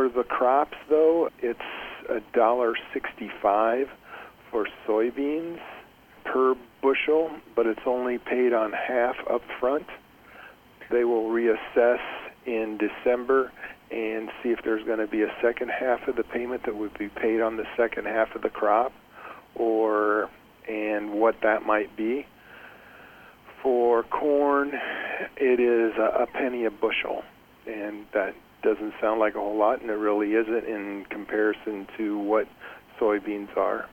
For the crops, though, it's $1.65 for soybeans per bushel, but it's only paid on half up front. They will reassess in December and see if there's going to be a second half of the payment that would be paid on the second half of the crop, and what that might be. For corn, it is a penny a bushel, and that doesn't sound like a whole lot, and it really isn't in comparison to what soybeans are.